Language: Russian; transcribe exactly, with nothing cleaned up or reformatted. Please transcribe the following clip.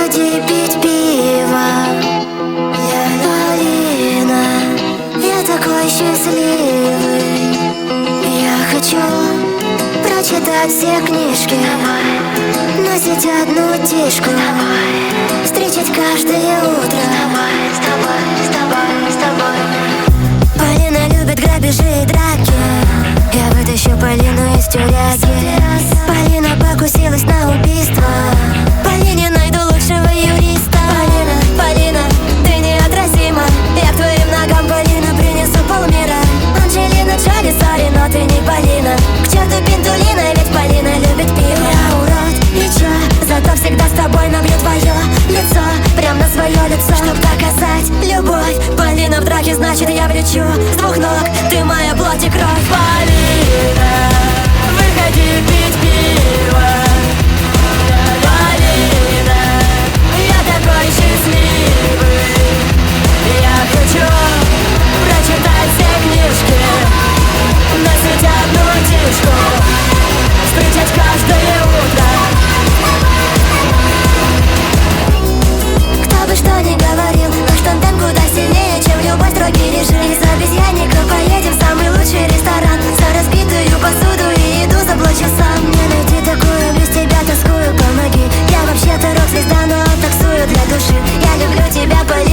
Выходи пить пиво. Я Полина, я такой счастливый. Я хочу прочитать все книжки, носить одну тишку, встречать каждое утро с тобой, с тобой, с тобой. Полина любит грабежи и драки. Я вытащу Полину из тюряги. Полина покусилась на убийство. Полине найду лучшего юриста. Полина, Полина, ты неотразима. Я к твоим ногам, Полина, принесу полмира. Анджелина Джоли, сори, но ты не Полина. К черту Пинтулина, ведь Полина любит пиво. Я урод, и чё? Зато всегда с тобой набью твое лицо, прям на свое лицо, чтоб доказать любовь. Полина в драке, значит я влечу с двух ног. Ты моя плоть и кровь. Полина, выходи пить пиво. Полина, я такой счастливый. Я хочу прочитать все книжки, носить одну тишку, встречать каждое утро. Кто бы что ни говорил, наш тандем куда сильнее, чем любой строгий режим. Из обезьянника поедем в самый лучший ресторан. За разбитую посуду и еду заплачу сам. Мне найти такую, без тебя тоскую, помоги. Я вообще-то рок-звезда, но таксую для души. Я люблю тебя, Полина.